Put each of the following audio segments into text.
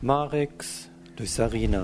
Marix durch Sarina,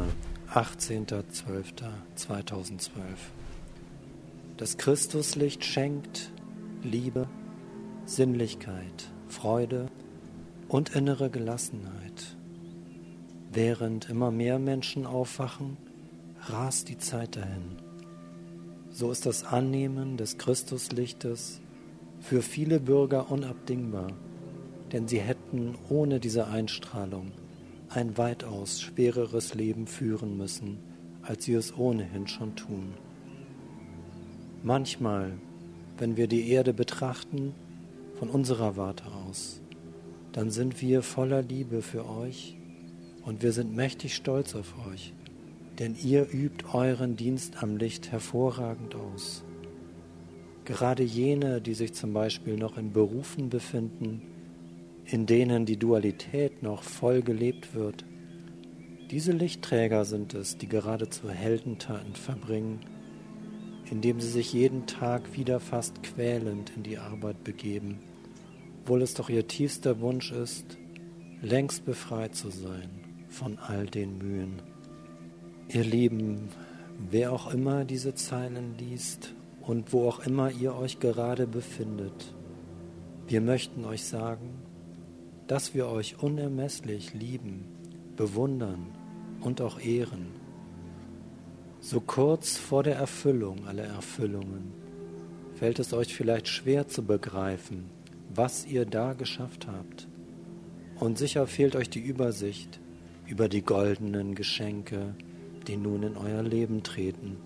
18.12.2012. Das Christuslicht schenkt Liebe, Sinnlichkeit, Freude und innere Gelassenheit. Während immer mehr Menschen aufwachen, rast die Zeit dahin. So ist das Annehmen des Christuslichtes für viele Bürger unabdingbar, denn sie hätten ohne diese Einstrahlung ein weitaus schwereres Leben führen müssen, als sie es ohnehin schon tun. Manchmal, wenn wir die Erde betrachten, von unserer Warte aus, dann sind wir voller Liebe für euch und wir sind mächtig stolz auf euch, denn ihr übt euren Dienst am Licht hervorragend aus. Gerade jene, die sich zum Beispiel noch in Berufen befinden, in denen die Dualität noch voll gelebt wird. Diese Lichtträger sind es, die geradezu Heldentaten verbringen, indem sie sich jeden Tag wieder fast quälend in die Arbeit begeben, obwohl es doch ihr tiefster Wunsch ist, längst befreit zu sein von all den Mühen. Ihr Lieben, wer auch immer diese Zeilen liest und wo auch immer ihr euch gerade befindet, wir möchten euch sagen, dass wir euch unermesslich lieben, bewundern und auch ehren. So kurz vor der Erfüllung aller Erfüllungen fällt es euch vielleicht schwer zu begreifen, was ihr da geschafft habt. Und sicher fehlt euch die Übersicht über die goldenen Geschenke, die nun in euer Leben treten.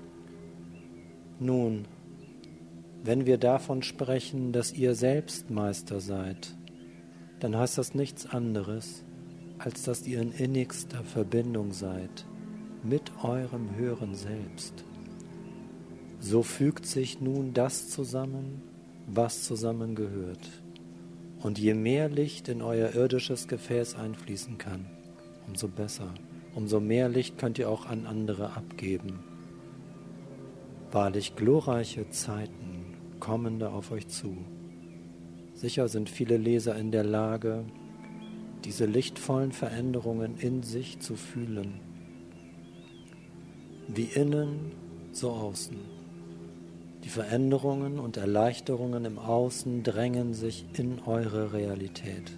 Nun, wenn wir davon sprechen, dass ihr selbst Meister seid, dann heißt das nichts anderes, als dass ihr in innigster Verbindung seid mit eurem höheren Selbst. So fügt sich nun das zusammen, was zusammengehört. Und je mehr Licht in euer irdisches Gefäß einfließen kann, umso besser, umso mehr Licht könnt ihr auch an andere abgeben. Wahrlich glorreiche Zeiten kommen da auf euch zu. Sicher sind viele Leser in der Lage, diese lichtvollen Veränderungen in sich zu fühlen. Wie innen, so außen. Die Veränderungen und Erleichterungen im Außen drängen sich in eure Realität.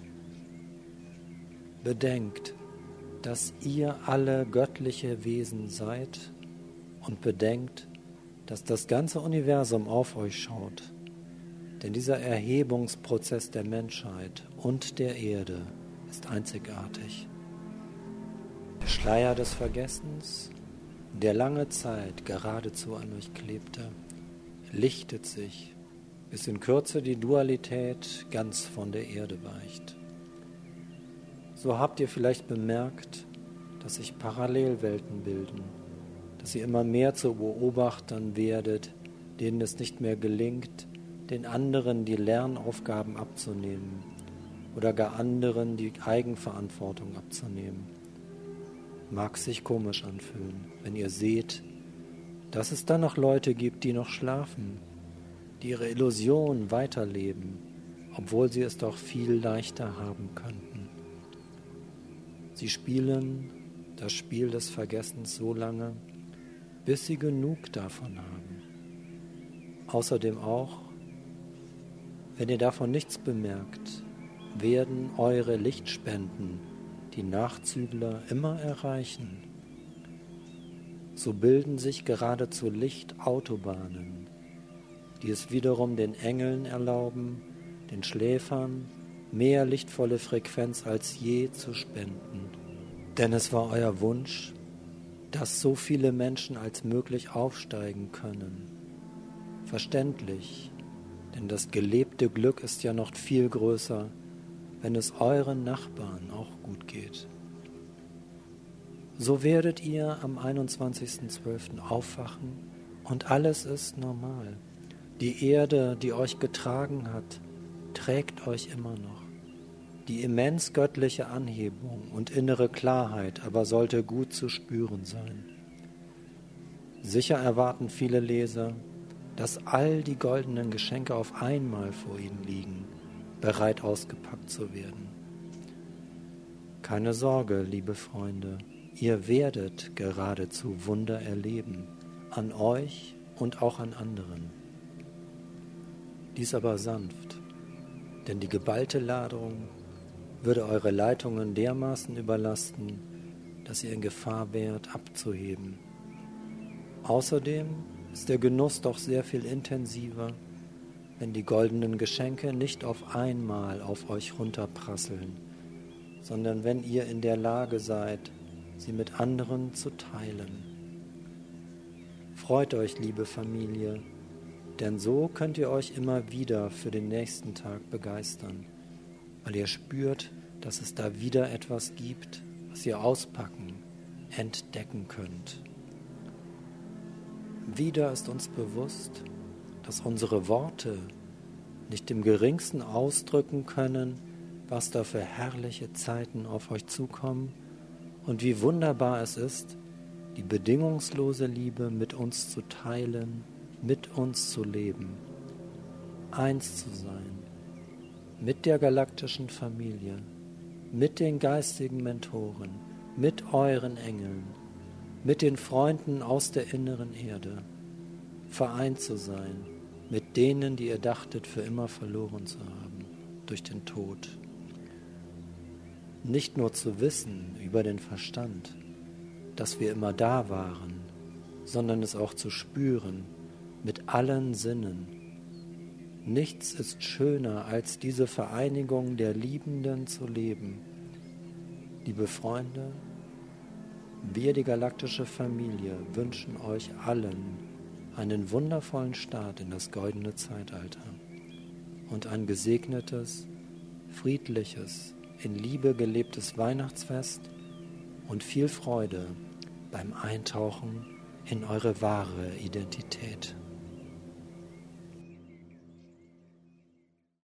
Bedenkt, dass ihr alle göttliche Wesen seid und bedenkt, dass das ganze Universum auf euch schaut. Denn dieser Erhebungsprozess der Menschheit und der Erde ist einzigartig. Der Schleier des Vergessens, der lange Zeit geradezu an euch klebte, lichtet sich, bis in Kürze die Dualität ganz von der Erde weicht. So habt ihr vielleicht bemerkt, dass sich Parallelwelten bilden, dass ihr immer mehr zu Beobachtern werdet, denen es nicht mehr gelingt, den anderen die Lernaufgaben abzunehmen oder gar anderen die Eigenverantwortung abzunehmen. Mag sich komisch anfühlen, wenn ihr seht, dass es dann noch Leute gibt, die noch schlafen, die ihre Illusion weiterleben, obwohl sie es doch viel leichter haben könnten. Sie spielen das Spiel des Vergessens so lange, bis sie genug davon haben. Außerdem auch, wenn ihr davon nichts bemerkt, werden eure Lichtspenden die Nachzügler immer erreichen. So bilden sich geradezu Lichtautobahnen, die es wiederum den Engeln erlauben, den Schläfern mehr lichtvolle Frequenz als je zu spenden. Denn es war euer Wunsch, dass so viele Menschen als möglich aufsteigen können. Verständlich, denn das gelebte Glück ist ja noch viel größer, wenn es euren Nachbarn auch gut geht. So werdet ihr am 21.12. aufwachen und alles ist normal. Die Erde, die euch getragen hat, trägt euch immer noch. Die immens göttliche Anhebung und innere Klarheit aber sollte gut zu spüren sein. Sicher erwarten viele Leser, dass all die goldenen Geschenke auf einmal vor ihnen liegen, bereit ausgepackt zu werden. Keine Sorge, liebe Freunde, ihr werdet geradezu Wunder erleben, an euch und auch an anderen. Dies aber sanft, denn die geballte Ladung würde eure Leitungen dermaßen überlasten, dass ihr in Gefahr wärt, abzuheben. Außerdem ist der Genuss doch sehr viel intensiver, wenn die goldenen Geschenke nicht auf einmal auf euch runterprasseln, sondern wenn ihr in der Lage seid, sie mit anderen zu teilen. Freut euch, liebe Familie, denn so könnt ihr euch immer wieder für den nächsten Tag begeistern, weil ihr spürt, dass es da wieder etwas gibt, was ihr auspacken, entdecken könnt. Wieder ist uns bewusst, dass unsere Worte nicht im geringsten ausdrücken können, was da für herrliche Zeiten auf euch zukommen und wie wunderbar es ist, die bedingungslose Liebe mit uns zu teilen, mit uns zu leben, eins zu sein, mit der galaktischen Familie, mit den geistigen Mentoren, mit euren Engeln, mit den Freunden aus der inneren Erde, vereint zu sein mit denen, die ihr dachtet, für immer verloren zu haben durch den Tod. Nicht nur zu wissen über den Verstand, dass wir immer da waren, sondern es auch zu spüren mit allen Sinnen. Nichts ist schöner, als diese Vereinigung der Liebenden zu leben. Liebe Freunde, wir, die galaktische Familie, wünschen euch allen einen wundervollen Start in das goldene Zeitalter und ein gesegnetes, friedliches, in Liebe gelebtes Weihnachtsfest und viel Freude beim Eintauchen in eure wahre Identität.